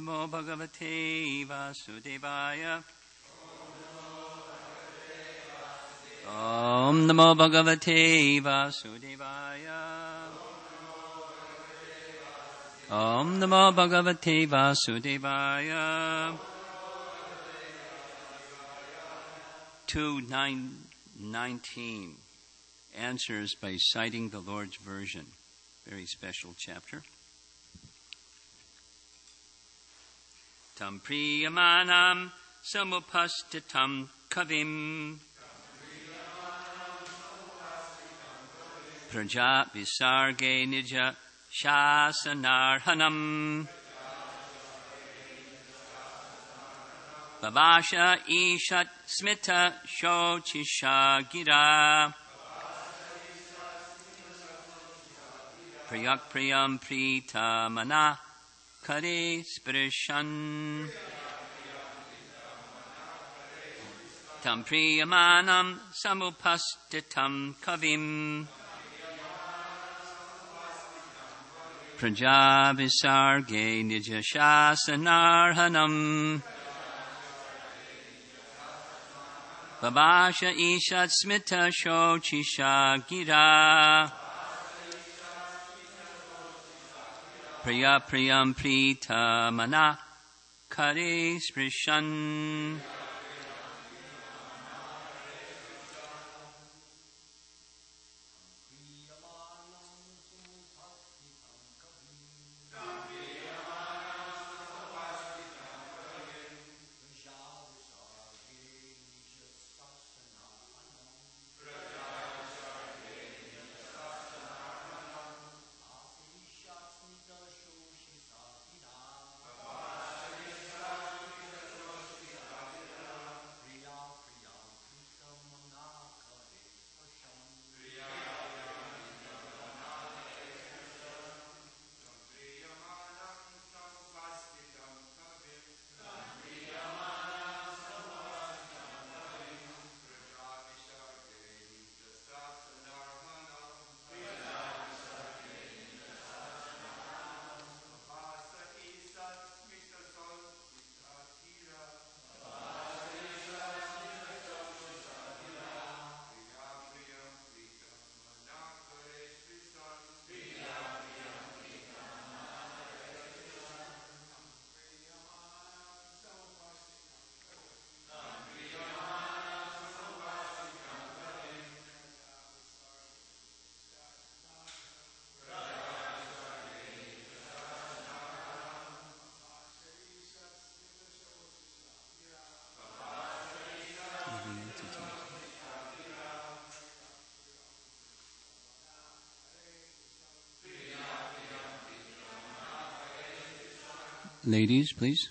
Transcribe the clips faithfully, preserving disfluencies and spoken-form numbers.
Namo Bhagavate Vasudevaya. Om Namo Bhagavate Vasudevaya. Om Namo Bhagavate Vasudevaya. two nineteen answers by citing the Lord's version. Very special chapter. Tam priyamanam samupastitam kavim praja visarge nija shasanarhanam Babasha ishat smita shochisha gira Priyak priyam prita mana kare sprishan Tam priyamanam samupastitam kavim Prajavisarge nijashasanarhanam Babasha ishat smita shochisha gira Priya priyam prita mana kare sprishan Ladies, please.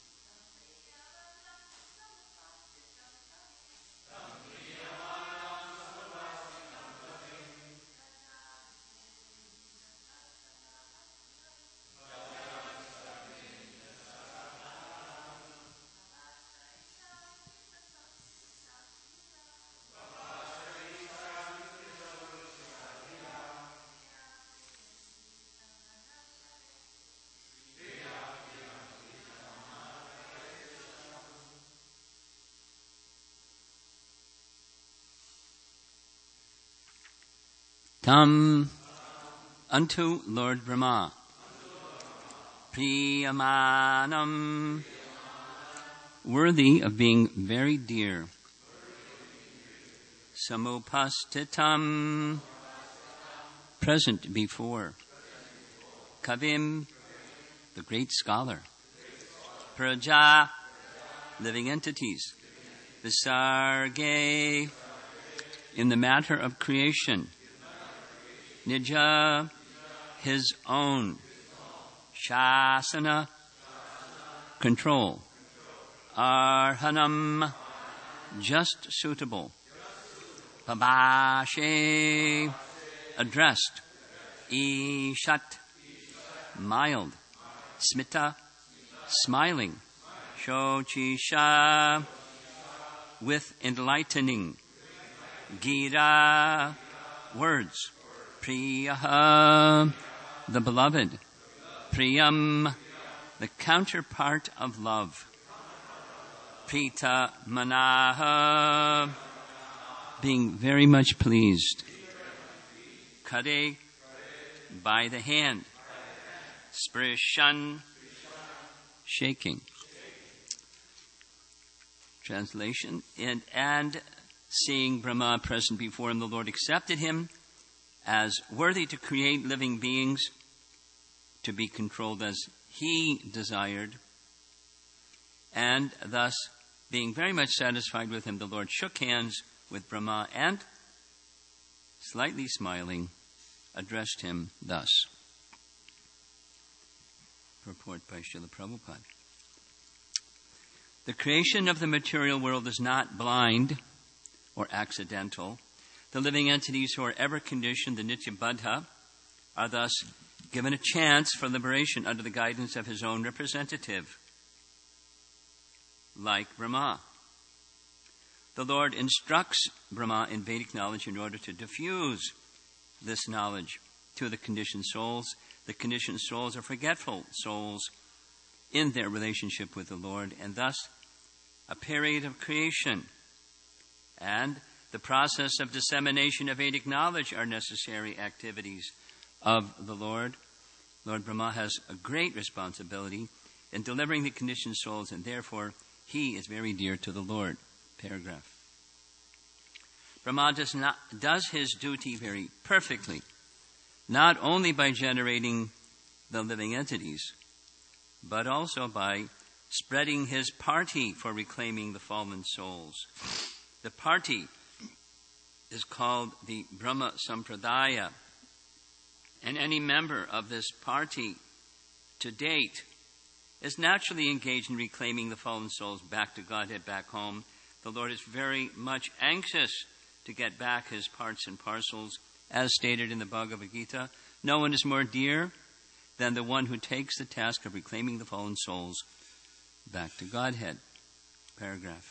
Tam unto Lord Brahma, Priyamanam, worthy of being very dear, Samupastitam, present before, Kavim, the great scholar, Praja, living entities, Visarge, in the matter of creation, Nija, his own. Shasana, control. Arhanam, just suitable. Babashe, addressed. Ishat, mild. Smita, smiling. Shochisha, with enlightening. Gira, words. Priyaha, the beloved. Priyam, the counterpart of love. Prita manaha, being very much pleased. Kare, by the hand. Sprishan, shaking. Translation, and, and seeing Brahma present before him, the Lord accepted him as worthy to create living beings, to be controlled as he desired, and thus, being very much satisfied with him, the Lord shook hands with Brahma and, slightly smiling, addressed him thus. Purport by Srila Prabhupada. The creation of the material world is not blind or accidental. The living entities who are ever conditioned, the Nitya-Baddha, are thus given a chance for liberation under the guidance of his own representative, like Brahma. The Lord instructs Brahma in Vedic knowledge in order to diffuse this knowledge to the conditioned souls. The conditioned souls are forgetful souls in their relationship with the Lord, and thus a period of creation and the process of dissemination of Vedic knowledge are necessary activities of the Lord. Lord Brahma has a great responsibility in delivering the conditioned souls, and therefore he is very dear to the Lord. Paragraph. Brahma does not does his duty very perfectly, not only by generating the living entities, but also by spreading his party for reclaiming the fallen souls. The party is called the Brahma Sampradaya, and any member of this party to date is naturally engaged in reclaiming the fallen souls back to Godhead, back home. The Lord is very much anxious to get back his parts and parcels, as stated in the Bhagavad Gita. No one is more dear than the one who takes the task of reclaiming the fallen souls back to Godhead. Paragraph.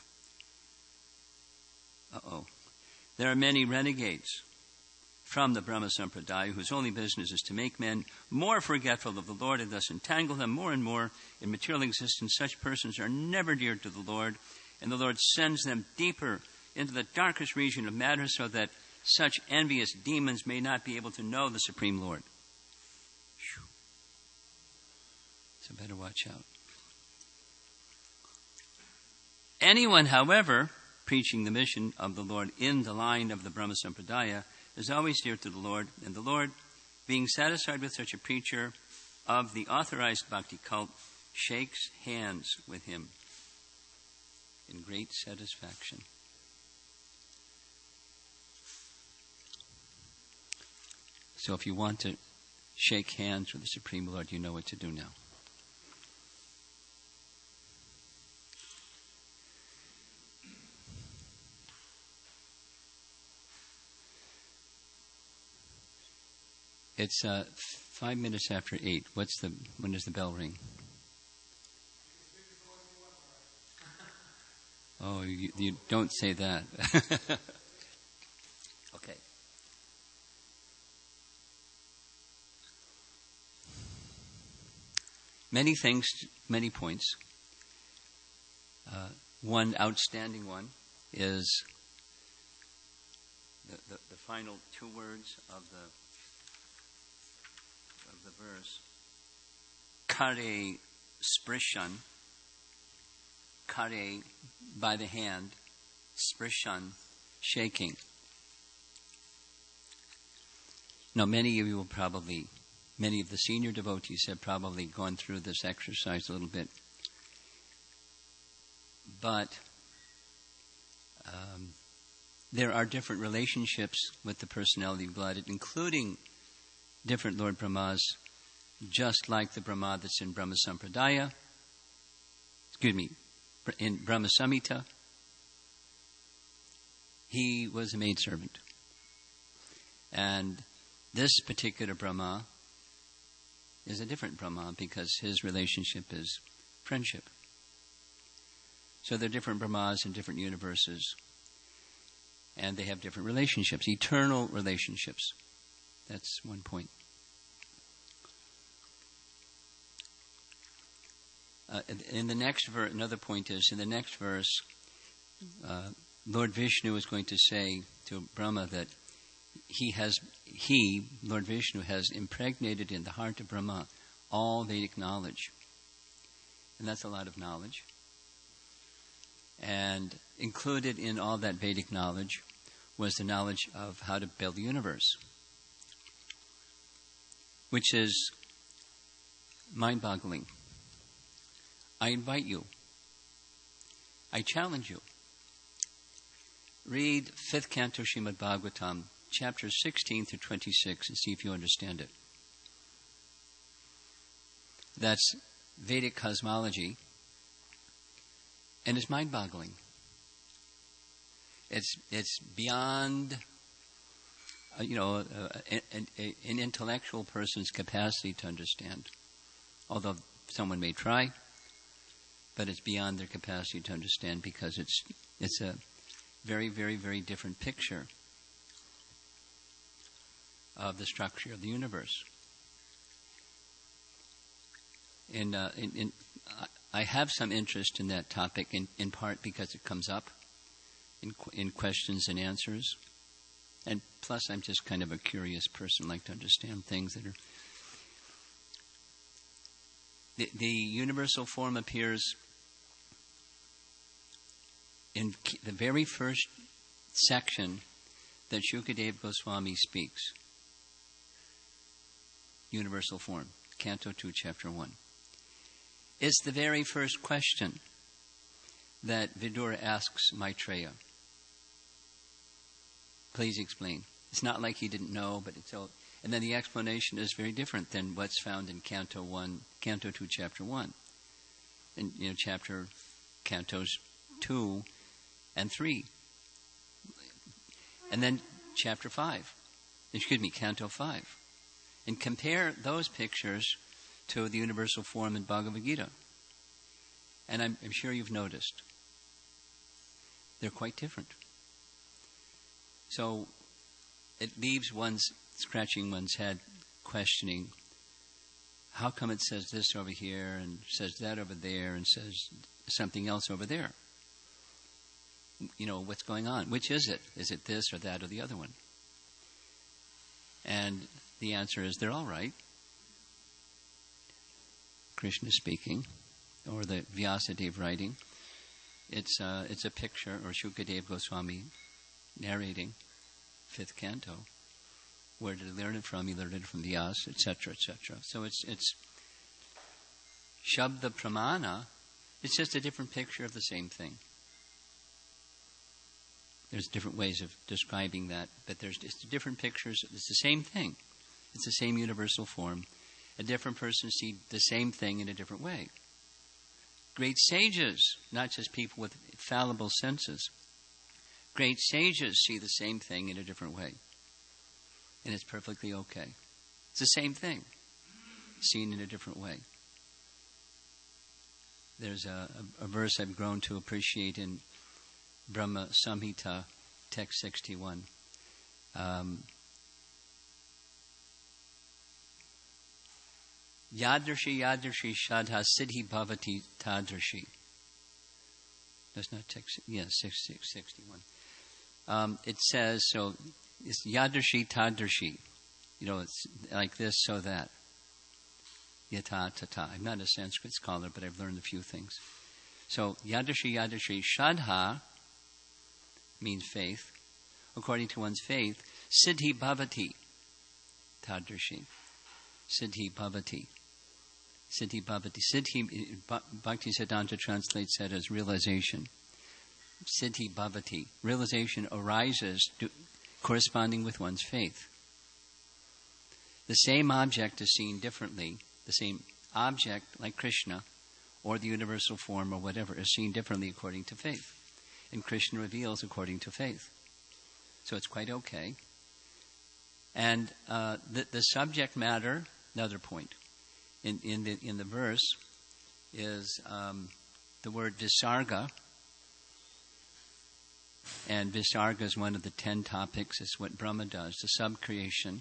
Uh-oh. There are many renegades from the Brahma Sampradaya whose only business is to make men more forgetful of the Lord and thus entangle them more and more in material existence. Such persons are never dear to the Lord, and the Lord sends them deeper into the darkest region of matter so that such envious demons may not be able to know the Supreme Lord. So better watch out. Anyone, however, preaching the mission of the Lord in the line of the Brahma Sampradaya is always dear to the Lord, and the Lord, being satisfied with such a preacher of the authorized bhakti cult, shakes hands with him in great satisfaction. So if you want to shake hands with the Supreme Lord, you know what to do now. It's uh, five minutes after eight. What's the when does the bell ring? Oh, you, you don't say that. Okay. Many things, many points. Uh, one outstanding one is the, the, the final two words of the of the verse. Kare sprishan. Kare, by the hand. Sprishan, shaking. Now, many of you will probably, many of the senior devotees have probably gone through this exercise a little bit. But um, there are different relationships with the personality of blood, including different Lord Brahmas, just like the Brahma that's in Brahma Sampradaya, excuse me, in Brahma Samhita. He was a maidservant. And this particular Brahma is a different Brahma because his relationship is friendship. So there are different Brahmas in different universes, and they have different relationships, eternal relationships. That's one point. uh, in the next verse, another point is, in the next verse, uh, Lord Vishnu is going to say to Brahma that he has, he, Lord Vishnu, has impregnated in the heart of Brahma all Vedic knowledge. And that's a lot of knowledge. And included in all that Vedic knowledge was the knowledge of how to build the universe, which is mind-boggling. I invite you, I challenge you, read fifth canto Srimad Bhagavatam, chapters sixteen through twenty-six, and see if you understand it. That's Vedic cosmology, and it's mind-boggling. It's it's beyond, uh, you know, uh, an, an intellectual person's capacity to understand. Although someone may try, but it's beyond their capacity to understand because it's it's a very, very, very different picture of the structure of the universe. And uh, in, in, I have some interest in that topic, in, in part because it comes up in, in questions and answers. And plus, I'm just kind of a curious person, like to understand things that are... The, the universal form appears in the very first section that Shukadeva Goswami speaks. Universal form, Canto two, Chapter one. It's the very first question that Vidura asks Maitreya. Please explain. It's not like he didn't know, but it's all... And then the explanation is very different than what's found in Canto one, Canto two, Chapter one. And, you know, chapter, Cantos two and three. And then Chapter five. Excuse me, Canto five. And compare those pictures to the universal form in Bhagavad Gita. And I'm, I'm sure you've noticed. They're quite different. So it leaves one's scratching one's head, questioning, how come it says this over here and says that over there and says something else over there? You know, what's going on? Which is it? Is it this or that or the other one? And the answer is they're all right. Krishna speaking, or the Vyasadeva writing. It's uh, it's a picture, or Shukadeva Goswami narrating fifth canto. Where did he learn it from? He learned it from Vyasa, et cetera, et cetera. So it's it's Shabda Pramana. It's just a different picture of the same thing. There's different ways of describing that, but there's just different pictures. It's the same thing. It's the same universal form. A different person sees the same thing in a different way. Great sages, not just people with fallible senses, great sages see the same thing in a different way. And it's perfectly okay. It's the same thing, seen in a different way. There's a, a, a verse I've grown to appreciate in Brahma Samhita, text sixty-one. Um, Yadrashi Yadrashi Shadha Siddhi Bhavati Tadrashi. That's not text, yeah, six, six, sixty-one. Um, it says, so it's Yadrashi Tadrashi. You know, it's like this, so that. Yata Tata. I'm not a Sanskrit scholar, but I've learned a few things. So, Yadrashi Yadrashi Shadha means faith. According to one's faith, Siddhi Bhavati Tadrashi. Siddhi Bhavati. Siddhi Bhavati. Siddhi, Bhakti Siddhanta translates that as realization. Siddhi Bhavati. Realization arises to, corresponding with one's faith. The same object is seen differently. The same object, like Krishna, or the universal form, or whatever, is seen differently according to faith. And Krishna reveals according to faith. So it's quite okay. And uh, the, the subject matter, another point, in, in, the, in the verse is um, the word visarga. And visarga is one of the ten topics. It's what Brahma does, the sub-creation.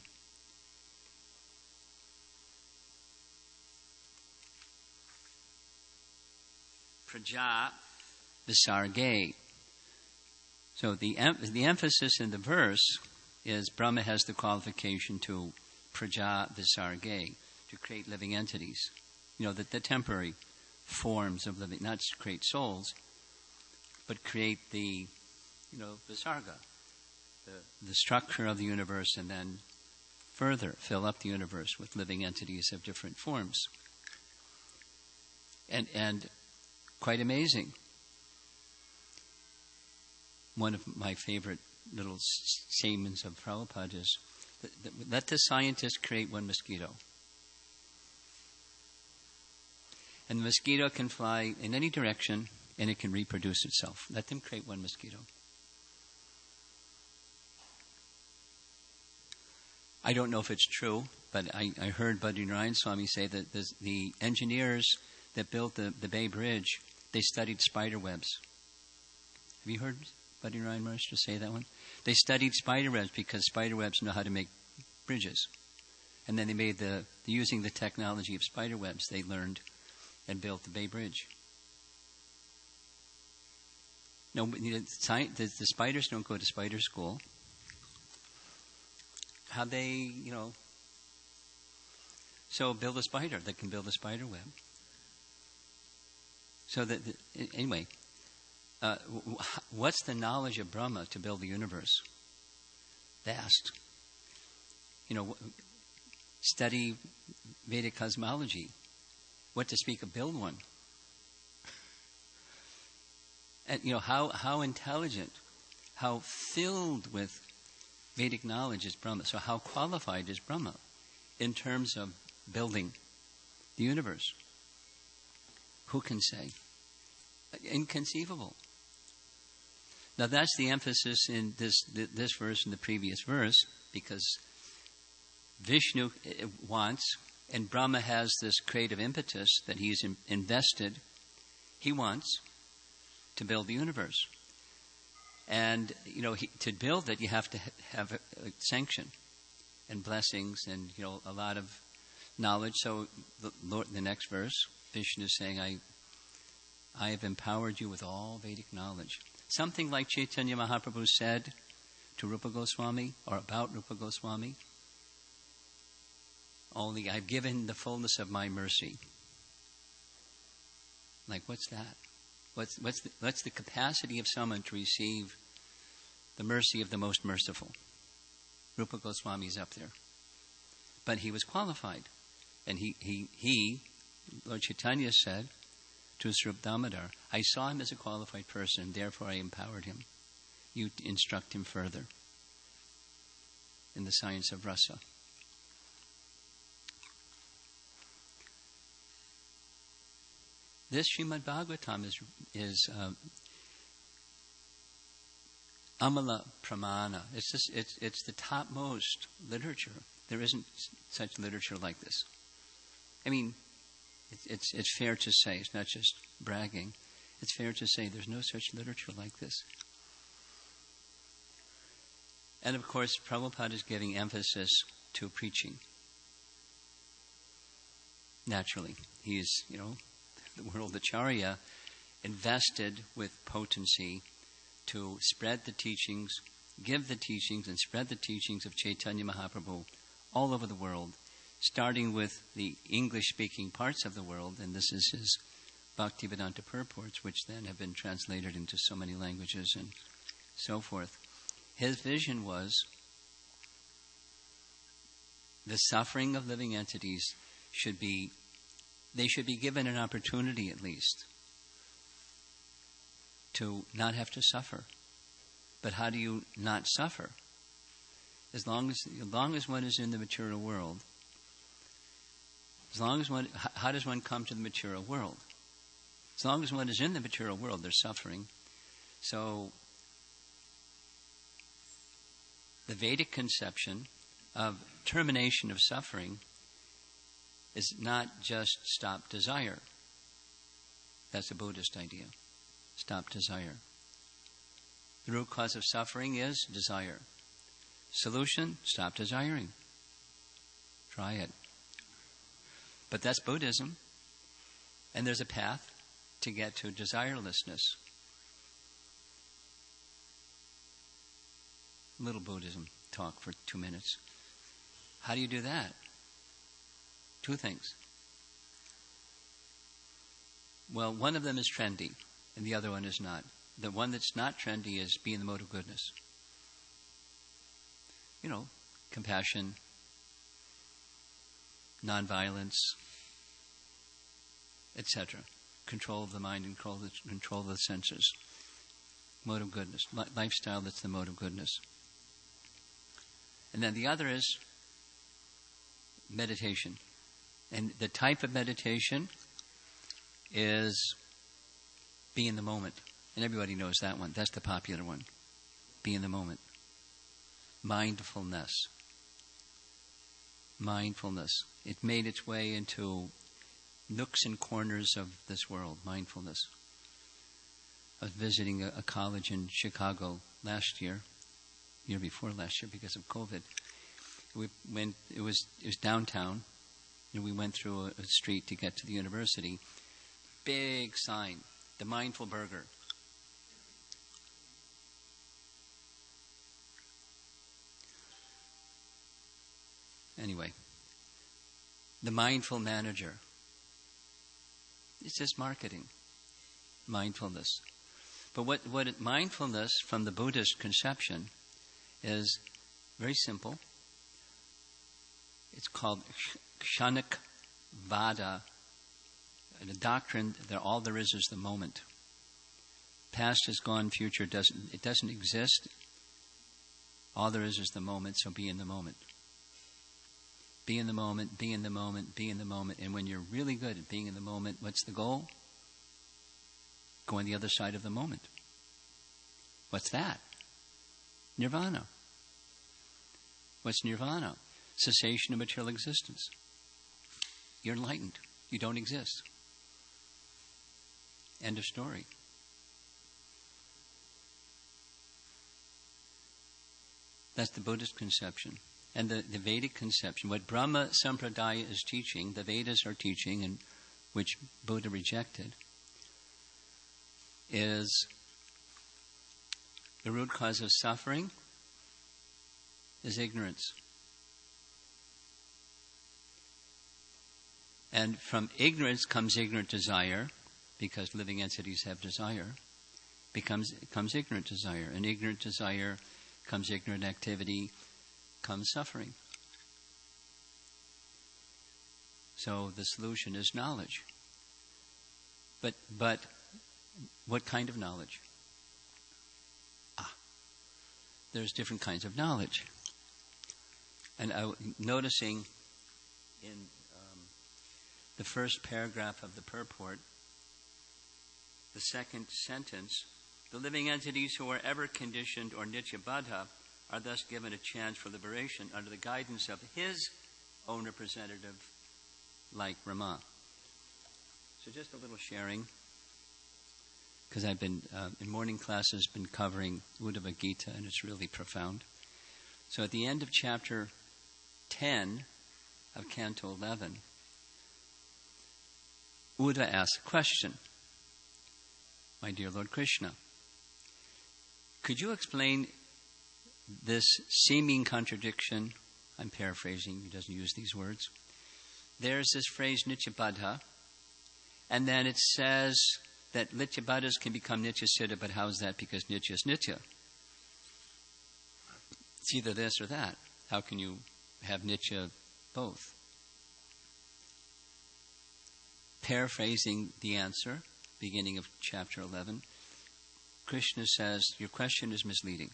praja visarge. So the em- the emphasis in the verse is Brahma has the qualification to praja visarge, to create living entities. You know, the, the temporary forms of living, not to create souls, but create the, you know, visarga, the, the structure of the universe, and then further fill up the universe with living entities of different forms. And and quite amazing. One of my favorite little statements of Prabhupada is, let the scientist create one mosquito. And the mosquito can fly in any direction, and it can reproduce itself. Let them create one mosquito. I don't know if it's true, but I, I heard Badrinarayan Swami say that the engineers that built the, the Bay Bridge, they studied spider webs. Have you heard Badrinarayan Maharaj say that one? They studied spider webs because spider webs know how to make bridges. And then they made the, using the technology of spider webs, they learned and built the Bay Bridge. No, the, the, the spiders don't go to spider school. How they, you know, so build a spider that can build a spider web. So that, anyway, uh, what's the knowledge of Brahma to build the universe? Vast. You know, study Vedic cosmology. What to speak of build one. And, you know, how, how intelligent, how filled with Vedic knowledge is Brahma. So how qualified is Brahma in terms of building the universe? Who can say? Inconceivable. Now that's the emphasis in this this verse and the previous verse, because Vishnu wants, and Brahma has this creative impetus that he's invested. He wants to build the universe. And, you know, he, to build it, you have to have a, a sanction and blessings and, you know, a lot of knowledge. So the, Lord, the next verse, Vishnu is saying, I, I have empowered you with all Vedic knowledge. Something like Chaitanya Mahaprabhu said to Rupa Goswami, or about Rupa Goswami, only I've given the fullness of my mercy. Like, what's that? What's, what's, the, what's the capacity of someone to receive the mercy of the most merciful? Rupa Goswami's up there. But he was qualified. And he, he, he Lord Chaitanya said to Swarup Damodar, I saw him as a qualified person, therefore I empowered him. You instruct him further in the science of rasa. This Srimad Bhagavatam is, is uh, Amala Pramana. It's, just, it's, it's the topmost literature. There isn't such literature like this. I mean, it, it's, it's fair to say, it's not just bragging, it's fair to say there's no such literature like this. And of course, Prabhupada is giving emphasis to preaching. Naturally, he is, you know, the world Acharya, invested with potency to spread the teachings, give the teachings, and spread the teachings of Chaitanya Mahaprabhu all over the world, starting with the English-speaking parts of the world, and this is his Bhaktivedanta purports, which then have been translated into so many languages and so forth. His vision was the suffering of living entities should be They should be given an opportunity, at least, to not have to suffer. But how do you not suffer? As long as, as long as one is in the material world, as long as one, how does one come to the material world? As long as one is in the material world, there's suffering. So, the Vedic conception of termination of suffering is not just stop desire. That's a Buddhist idea. Stop desire. The root cause of suffering is desire. Solution, stop desiring. Try it. But that's Buddhism. And there's a path to get to desirelessness. Little Buddhism talk for two minutes. How do you do that? Two things. Well, one of them is trendy, and the other one is not. The one that's not trendy is be in the mode of goodness. You know, compassion, nonviolence, et cetera. Control of the mind and control, the, control of the senses. Mode of goodness. Li- lifestyle that's the mode of goodness. And then the other is meditation. And the type of meditation is be in the moment. And everybody knows that one. That's the popular one. Be in the moment. Mindfulness. Mindfulness. It made its way into nooks and corners of this world. Mindfulness. I was visiting a, a college in Chicago last year, year before last year because of COVID. We went. It was it was downtown, and we went through a, a street to get to the university. Big sign, the Mindful Burger. Anyway, the Mindful Manager. It's just marketing, mindfulness. But what, what it, mindfulness from the Buddhist conception is very simple. It's called Kshanik Vada. The doctrine that all there is is the moment. Past is gone, future doesn't, it doesn't exist. All there is is the moment, so be in the moment. Be in the moment, be in the moment, be in the moment. And when you're really good at being in the moment, what's the goal? Go on the other side of the moment. What's that? Nirvana. What's nirvana? Cessation of material existence. You're enlightened. You don't exist. End of story. That's the Buddhist conception. And the, the Vedic conception, what Brahma Sampradaya is teaching, the Vedas are teaching, and which Buddha rejected, is the root cause of suffering is ignorance. And from ignorance comes ignorant desire, because living entities have desire, becomes comes ignorant desire. And ignorant desire comes ignorant activity, comes suffering. So the solution is knowledge. But but what kind of knowledge? Ah, there's different kinds of knowledge. And I, noticing in um, the first paragraph of the purport, the second sentence, the living entities who are ever conditioned or nitya-baddha are thus given a chance for liberation under the guidance of his own representative, like Rama. So just a little sharing, because I've been, uh, in morning classes, been covering Uddhava Gita, and it's really profound. So at the end of chapter ten of Canto eleven, Uddhava asks a question. My dear Lord Krishna, could you explain this seeming contradiction? I'm paraphrasing, he doesn't use these words. There's this phrase, nitya-baddha, and then it says that nitya-baddhas can become nitya-siddha, but how is that? Because nitya is nitya. It's either this or that. How can you have nitya both? Paraphrasing the answer, beginning of chapter eleven, Krishna says, your question is misleading.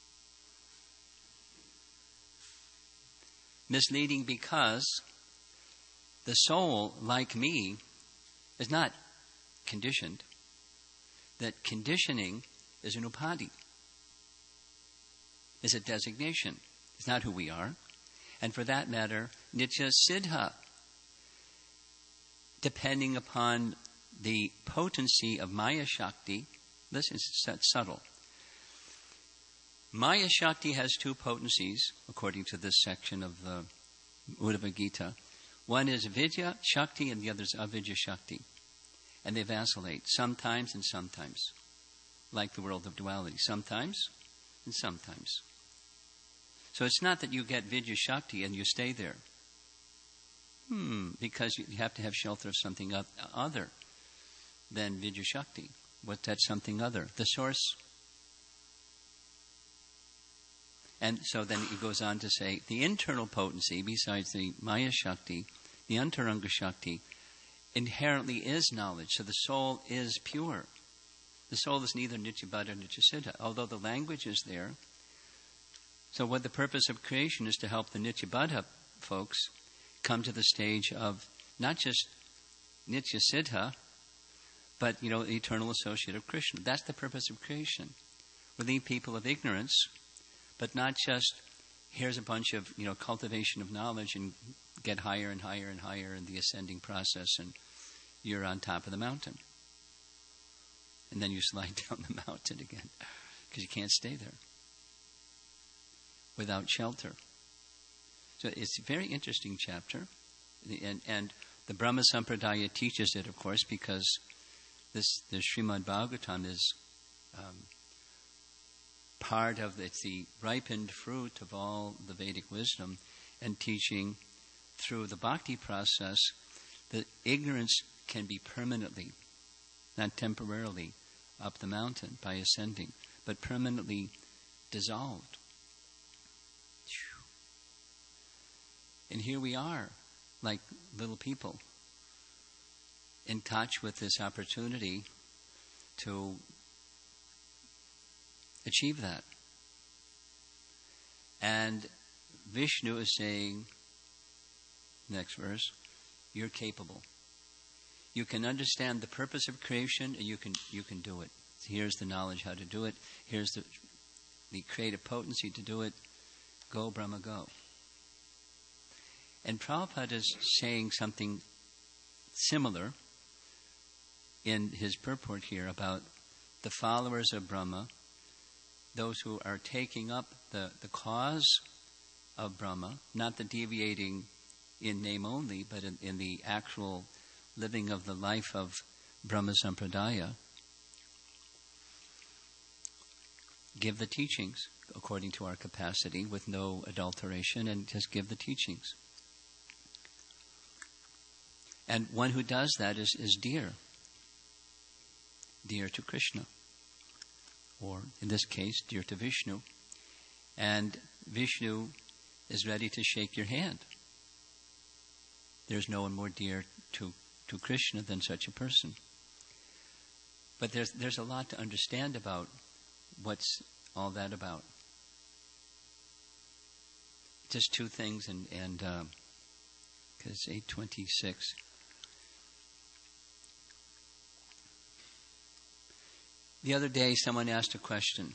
Misleading because the soul, like me, is not conditioned. That conditioning is an upadhi, is a designation. It's not who we are. And for that matter, nitya siddha, depending upon the potency of Maya Shakti. Listen, it's subtle. Maya Shakti has two potencies, according to this section of the Uddhava Gita. One is Vidya Shakti and the other is Avidya Shakti. And they vacillate sometimes and sometimes, like the world of duality, sometimes and sometimes. So it's not that you get Vidya Shakti and you stay there. Hmm, because you have to have shelter of something other than Vidya Shakti. What's that something other? The source. And so then it goes on to say, the internal potency, besides the Maya Shakti, the Antaranga Shakti, inherently is knowledge. So the soul is pure. The soul is neither Nityabhada nor Nityasiddha, although the language is there. So what the purpose of creation is to help the Nityabhada folks come to the stage of not just Nityasiddha, but, you know, the eternal associate of Krishna. That's the purpose of creation. Relieve people of ignorance, but not just, here's a bunch of, you know, cultivation of knowledge and get higher and higher and higher in the ascending process and you're on top of the mountain. And then you slide down the mountain again because you can't stay there without shelter. So it's a very interesting chapter. And, and the Brahma Sampradaya teaches it, of course, because this the Srimad Bhagavatam is um, part of the, it's the ripened fruit of all the Vedic wisdom and teaching through the bhakti process that ignorance can be permanently, not temporarily, up the mountain by ascending, but permanently dissolved. And here we are, like little people, in touch with this opportunity to achieve that. And Vishnu is saying, next verse, you're capable. You can understand the purpose of creation and you can you can do it. Here's the knowledge how to do it. Here's the the creative potency to do it. Go, Brahma, go. And Prabhupada is saying something similar in his purport here about the followers of Brahma, those who are taking up the, the cause of Brahma, not the deviating in name only, but in, in the actual living of the life of Brahma Sampradaya. Give the teachings according to our capacity with no adulteration and just give the teachings. And one who does that is, is dear. Dear to Krishna. Or, in this case, dear to Vishnu. And Vishnu is ready to shake your hand. There's no one more dear to, to Krishna than such a person. But there's there's a lot to understand about what's all that about. Just two things, and and because it's eight twenty-six. The other day, someone asked a question.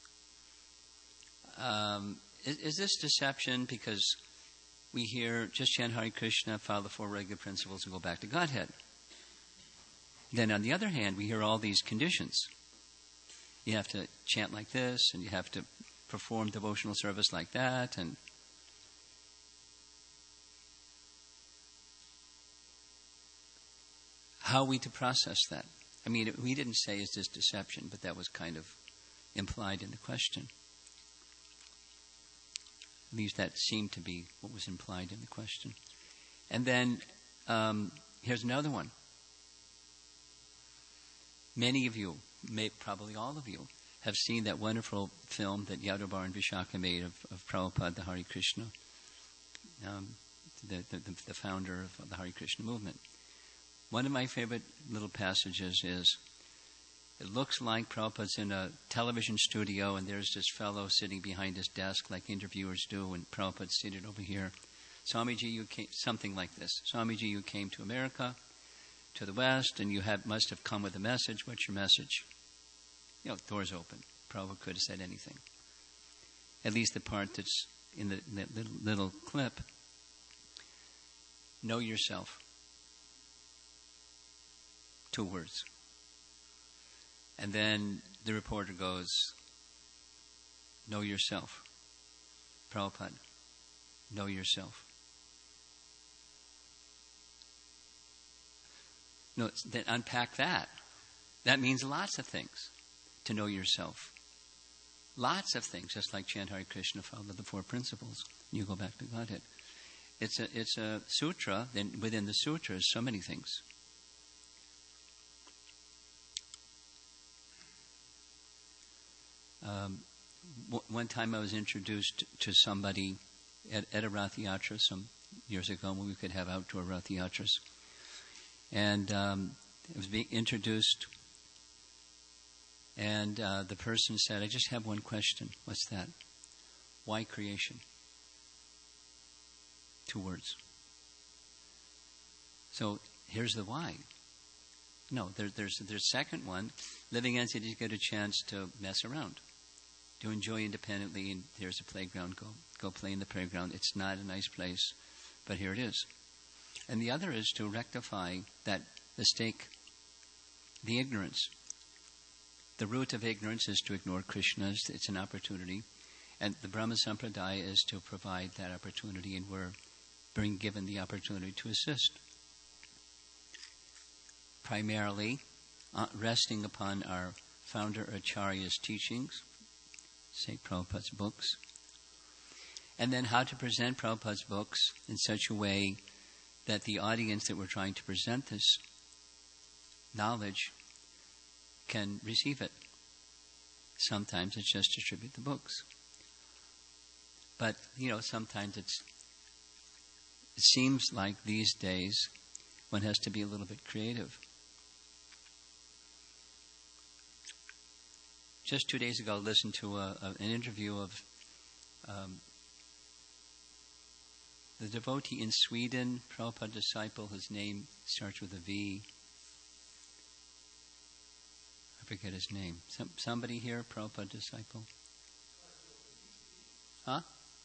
Um, is, is this deception? Because we hear just chant Hare Krishna, follow the four regular principles, and go back to Godhead. Then, on the other hand, we hear all these conditions. You have to chant like this, and you have to perform devotional service like that, and how are we to process that? I mean, we didn't say is this deception, but that was kind of implied in the question. At least that seemed to be what was implied in the question. And then um, here's another one. Many of you, may, probably all of you, have seen that wonderful film that Yadavar and Vishaka made of, of Prabhupada, the Hare Krishna, um, the, the, the founder of the Hare Krishna movement. One of my favorite little passages is, it looks like Prabhupada's in a television studio and there's this fellow sitting behind his desk like interviewers do, and Prabhupada's seated over here. Swamiji, you came, something like this. Swamiji, you came to America, to the West, and you have, must have come with a message. What's your message? You know, doors open. Prabhupada could have said anything. At least the part that's in the, in that little, little clip. Know yourself. Two words. And then the reporter goes, know yourself. Prabhupada, know yourself. No, then unpack that. That means lots of things to know yourself. Lots of things, just like chant Hare Krishna, follow the four principles. You go back to Godhead. It's a it's a sutra. Then within the sutra is so many things. Um, w- one time I was introduced to somebody at, at a Rath Yatra some years ago when we could have outdoor Rath Yatras. And um, I was being introduced, and uh, the person said, I just have one question. What's that? Why creation? Two words. So here's the why. No, there, there's there's second one. Living entities get a chance to mess around, to enjoy independently, and there's a playground. Go go play in the playground. It's not a nice place, but here it is. And the other is to rectify that mistake, the ignorance. The root of ignorance is to ignore Krishna. It's an opportunity. And the Brahma Sampradaya is to provide that opportunity, and we're being given the opportunity to assist. Primarily, uh, resting upon our founder Acharya's teachings, say Prabhupada's books, and then how to present Prabhupada's books in such a way that the audience that we're trying to present this knowledge can receive it. Sometimes it's just distribute the books. But, you know, sometimes it's, it seems like these days one has to be a little bit creative. Just two days ago, I listened to a, a, an interview of um, the devotee in Sweden, Prabhupada disciple. His name starts with a V. I forget his name. Some, somebody here, Prabhupada disciple? Huh?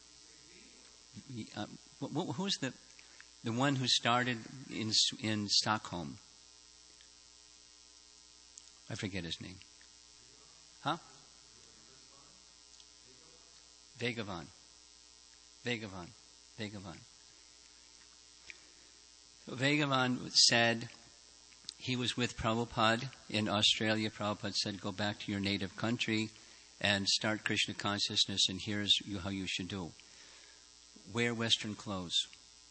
Uh, wh- who's the the one who started in in Stockholm? I forget his name. Huh? Vegavan. Vegavan. Vegavan. So Vegavan said he was with Prabhupada in Australia. Prabhupada said, go back to your native country and start Krishna consciousness, and here's you, how you should do. Wear Western clothes.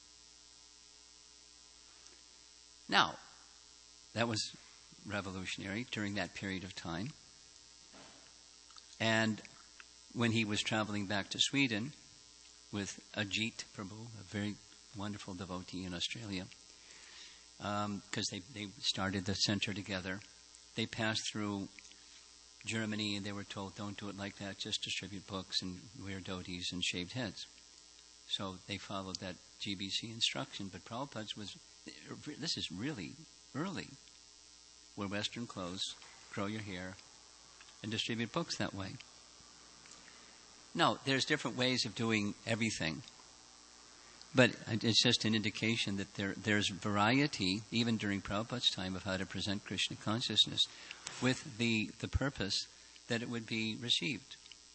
Now, that was revolutionary during that period of time. And when he was traveling back to Sweden with Ajit Prabhu, a very wonderful devotee in Australia, because um, they, they started the center together, they passed through Germany and they were told, don't do it like that, just distribute books and wear dhotis and shaved heads. So they followed that G B C instruction, but Prabhupada's was, this is really early. Wear Western clothes, grow your hair, and distribute books that way. No, there's different ways of doing everything. But it's just an indication that there there's variety, even during Prabhupada's time, of how to present Krishna consciousness with the, the purpose that it would be received.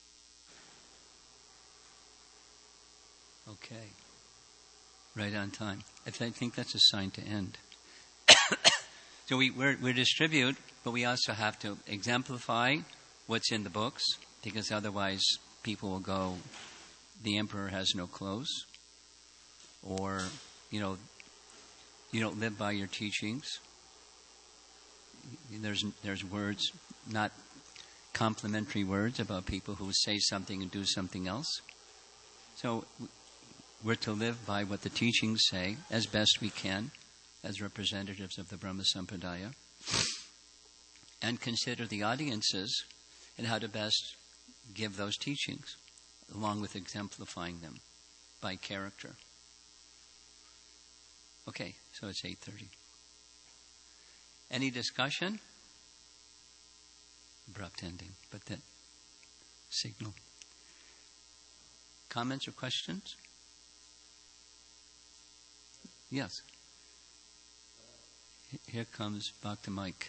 Okay. Right on time. I think that's a sign to end. So we we're, we distribute, but we also have to exemplify what's in the books, because otherwise people will go, the emperor has no clothes, or, you know, you don't live by your teachings. There's there's words, not complimentary words, about people who say something and do something else. So we're to live by what the teachings say as best we can, as representatives of the Brahma Sampradaya, and consider the audiences and how to best give those teachings, along with exemplifying them by character. Okay, so it's eight thirty. Any discussion? Abrupt ending, but that signal. Comments or questions? Yes. Here comes Bhakta Mike.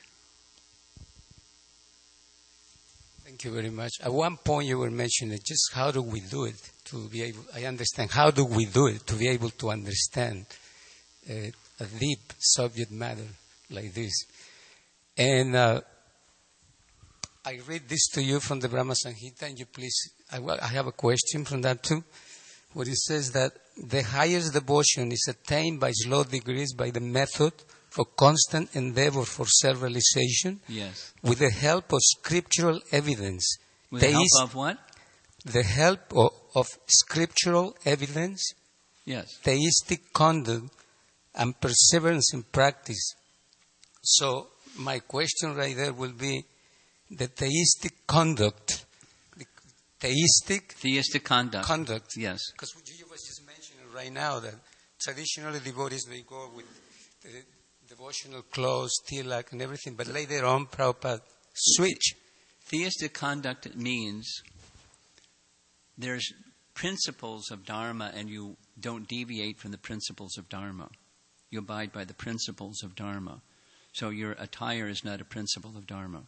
Thank you very much. At one point you were mentioning just how do we do it to be able, I understand, how do we do it to be able to understand uh, a deep subject matter like this. And uh, I read this to you from the Brahma Samhita, and you please, I, I have a question from that too, where it says that the highest devotion is attained by slow degrees by the method for constant endeavor for self-realization. Yes. With the help of scriptural evidence. With the help of what? The help of, of scriptural evidence. Yes. Theistic conduct and perseverance in practice. So my question right there will be the theistic conduct. The theistic theistic conduct. Conduct. Yes. Because you was just mentioning right now that traditionally devotees they go with the devotional clothes, tilak, and everything, but later on Prabhupada switch. Theistic conduct means there's principles of Dharma and you don't deviate from the principles of Dharma. You abide by the principles of Dharma. So your attire is not a principle of Dharma.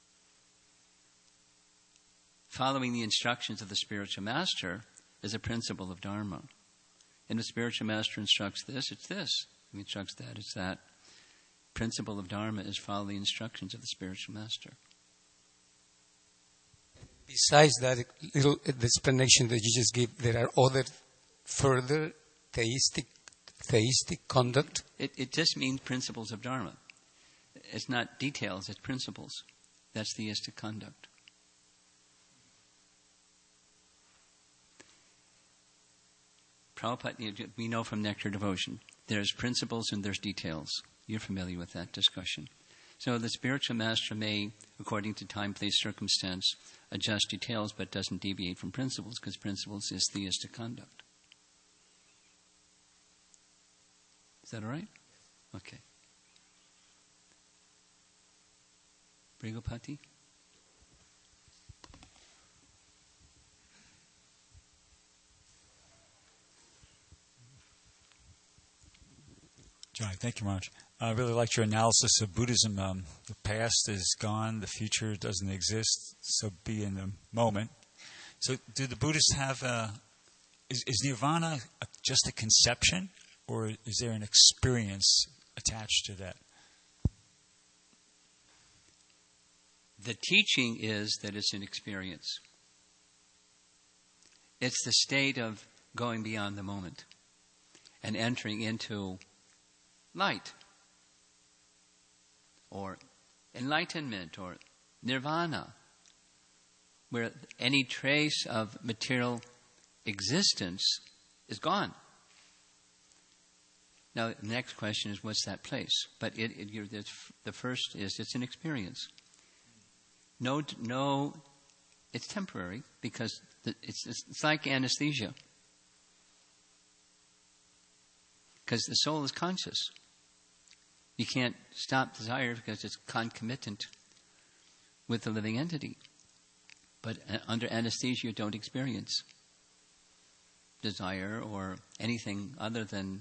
Following the instructions of the spiritual master is a principle of Dharma. And the spiritual master instructs this, it's this. He instructs that, it's that. Principle of Dharma is follow the instructions of the spiritual master. Besides that little explanation that you just gave, there are other further theistic theistic conduct? It, it just means principles of Dharma. It's not details, it's principles. That's theistic conduct. Prabhupada, we know from Nectar Devotion, there's principles and there's details. You're familiar with that discussion. So the spiritual master may, according to time, place, circumstance, adjust details, but doesn't deviate from principles, because principles is theistic conduct. Is that all right? Okay. Brigopati? Johnny, thank you much. I really liked your analysis of Buddhism. Um, the past is gone, the future doesn't exist, so be in the moment. So do the Buddhists have a... Is, is nirvana a, just a conception, or is there an experience attached to that? The teaching is that it's an experience. It's the state of going beyond the moment and entering into light or enlightenment or nirvana, where any trace of material existence is gone. Now, the next question is, what's that place? But it, it, you're, the first is, it's an experience. No, no, it's temporary because the, it's, it's, it's like anesthesia. Because the soul is conscious. You can't stop desire because it's concomitant with the living entity. But uh, under anesthesia, you don't experience desire or anything other than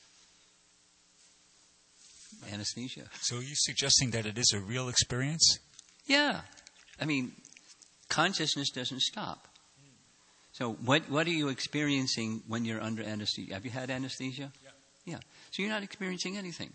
anesthesia. So are you suggesting that it is a real experience? Yeah. I mean, consciousness doesn't stop. So what what are you experiencing when you're under anesthesia? Have you had anesthesia? Yeah. Yeah. So you're not experiencing anything.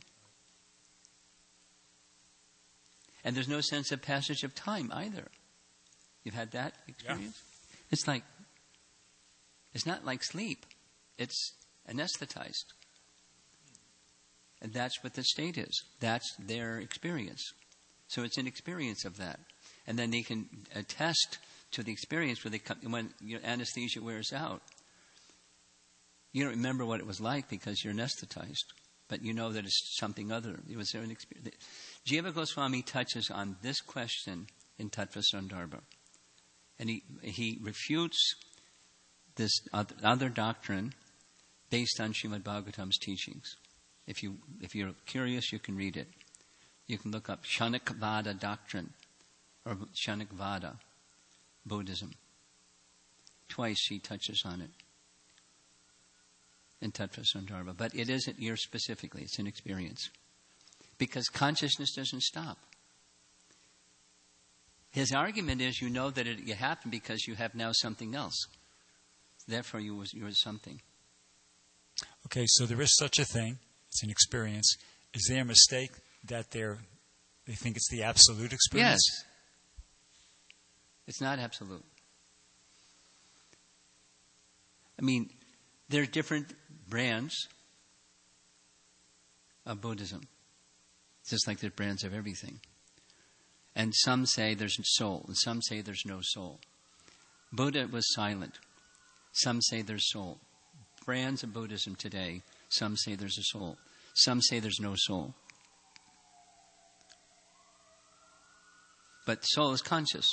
And there's no sense of passage of time either. You've had that experience? Yeah. It's like, it's not like sleep. It's anesthetized. And that's what the state is. That's their experience. So it's an experience of that. And then they can attest to the experience where they come, when your anesthesia wears out. You don't remember what it was like because you're anesthetized. But you know that it's something other. It was there an experience. Jiva Goswami touches on this question in Tattva Sandarbha. And he, he refutes this other doctrine based on Srimad Bhagavatam's teachings. If, you, if you're curious, you can read it. You can look up Shankvada doctrine or Shankvada Buddhism. Twice he touches on it in Tattva Sandarbha. But it isn't yours specifically. It's an experience. Because consciousness doesn't stop. His argument is you know that it, it happened because you have now something else. Therefore, you was, you was something. Okay, so there is such a thing. It's an experience. Is there a mistake that they're they think it's the absolute experience? Yes. It's not absolute. I mean, there are different brands of Buddhism, just like there's brands of everything. And some say there's soul, and some say there's no soul. Buddha was silent. Some say there's soul. Brands of Buddhism today, some say there's a soul. Some say there's no soul. But soul is conscious.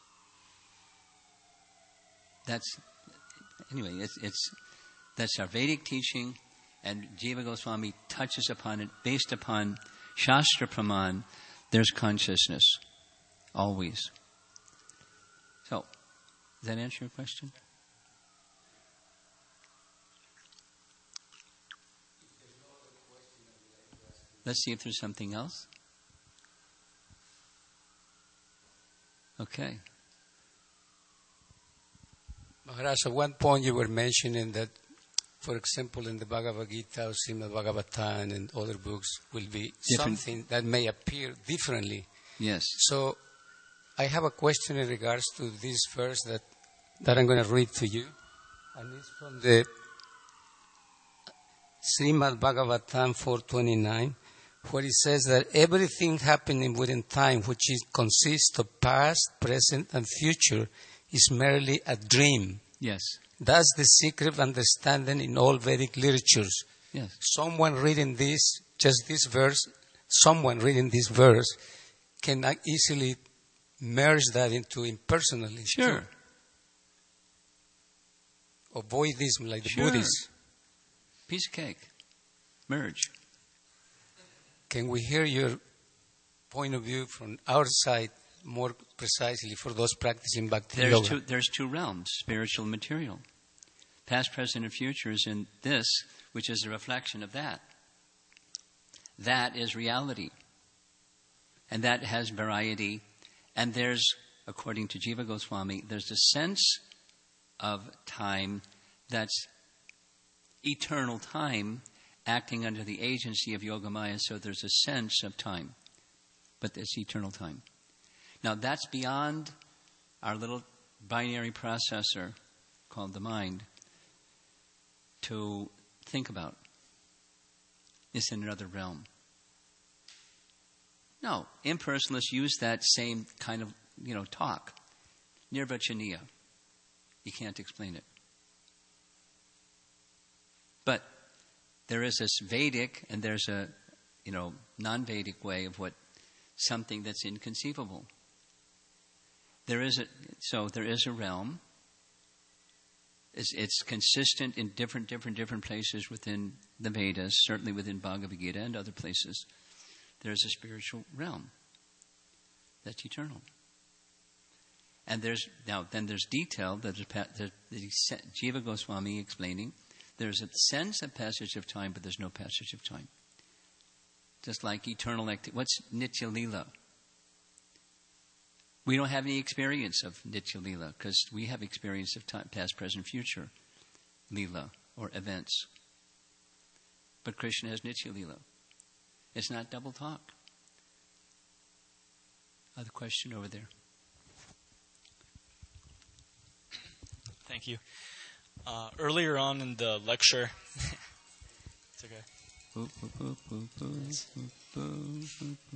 That's, anyway, it's, it's that's our Vedic teaching, and Jiva Goswami touches upon it based upon Shastra Praman. There's consciousness, always. So, does that answer your question? Let's see if there's something else. Okay. Maharaj, at one point you were mentioning that, for example, in the Bhagavad Gita or Srimad Bhagavatam and other books will be Different. something that may appear differently. Yes. So I have a question in regards to this verse that, that I'm going to read to you. And it's from the Srimad Bhagavatam four twenty-nine, where it says that everything happening within time, which is, consists of past, present, and future, is merely a dream. Yes. That's the secret of understanding in all Vedic literatures. Yes. Someone reading this, just this verse, someone reading this verse can easily merge that into impersonalism. Sure. Or Buddhism, like the Sure. Buddhists. Piece of cake. Merge. Can we hear your point of view from our side more precisely for those practicing Bhakti There's Yoga? two, there's two realms, spiritual and material. Past, present, and future is in this, which is a reflection of that. That is reality. And that has variety. And there's, according to Jiva Goswami, there's a sense of time that's eternal time acting under the agency of Yogamaya, so there's a sense of time. But it's eternal time. Now that's beyond our little binary processor called the mind to think about. It's in another realm. No, impersonalists use that same kind of, you know, talk. Nirvachaniya. You can't explain it. But there is this Vedic and there's a, you know, non-Vedic way of what something that's inconceivable. There is a so there is a realm. It's, it's consistent in different, different, different places within the Vedas, certainly within Bhagavad Gita and other places. There's a spiritual realm that's eternal. And there's now then there's detail that the Jiva Goswami explaining. There's a sense of passage of time, but there's no passage of time. Just like eternal activity. What's Nitya Lila? We don't have any experience of Nitya Lila because we have experience of time, past, present, future Lila or events. But Krishna has Nitya Lila. It's not double talk. Other question over there. Thank you. Uh, earlier on in the lecture, it's okay. Boop, boop, boop, boop, boop, boop, boop, boop.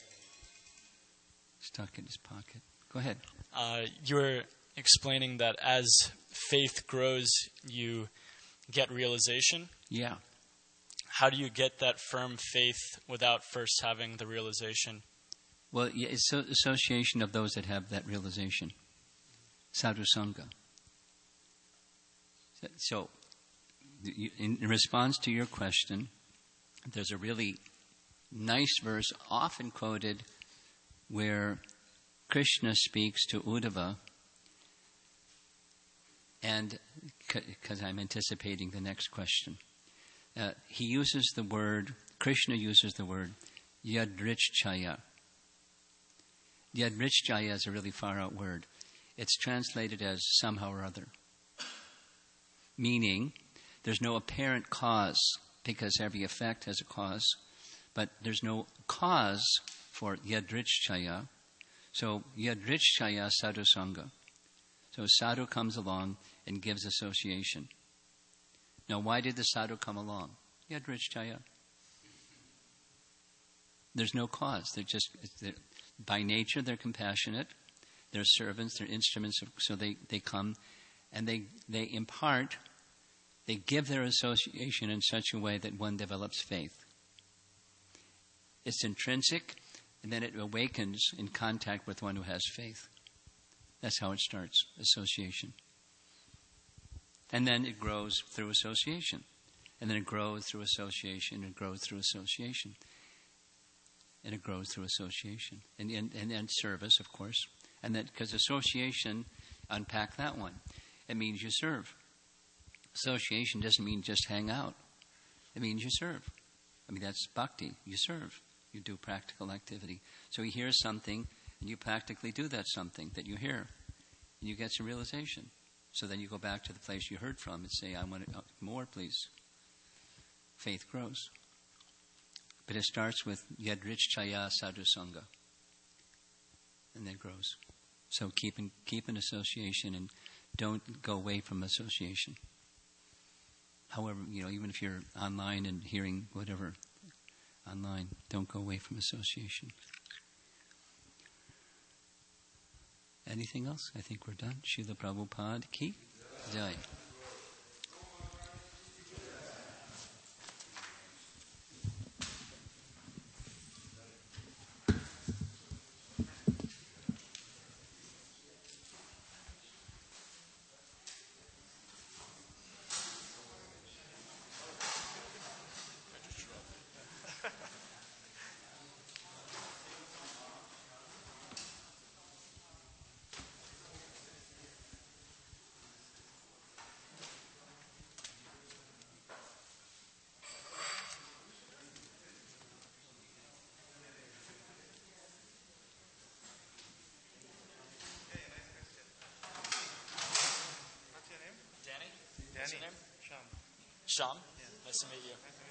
Stuck in his pocket. Go ahead. Uh, you were explaining that as faith grows, you get realization. Yeah. How do you get that firm faith without first having the realization? Well, yeah, it's so association of those that have that realization. Sadhu Sangha. So, in response to your question, there's a really nice verse often quoted where Krishna speaks to Uddhava, and because I'm anticipating the next question, uh, he uses the word, Krishna uses the word yadrichchaya. Yadrichchaya is a really far out word. It's translated as somehow or other. Meaning, there's no apparent cause because every effect has a cause, but there's no cause for yadrichchaya. So yadrichchaya sadhusanga. So a sadhu comes along and gives association. Now, why did the sadhu come along? Yadrichchaya. There's no cause. They're just, they're, by nature, they're compassionate. They're servants. They're instruments. Of, so they, they come and they, they impart, they give their association in such a way that one develops faith. It's intrinsic, and then it awakens in contact with one who has faith. That's how it starts, association. And then it grows through association. And then it grows through association, and it grows through association. And it grows through association. And, and, and, and service, of course. And that, because association, unpack that one. It means you serve. Association doesn't mean just hang out. It means you serve. I mean, that's bhakti. You serve. You do practical activity. So you hear something, and you practically do that something that you hear. And you get some realization. So then you go back to the place you heard from and say, I want it more, please. Faith grows. But it starts with yadrichchaya sadhusanga. And then grows. So keep in, keep an association and don't go away from association. However, you know, even if you're online and hearing whatever online, don't go away from association. Anything else? I think we're done. Srila Prabhupada ki jai. What's your name? Sean. Sean? Yeah. Nice to meet you.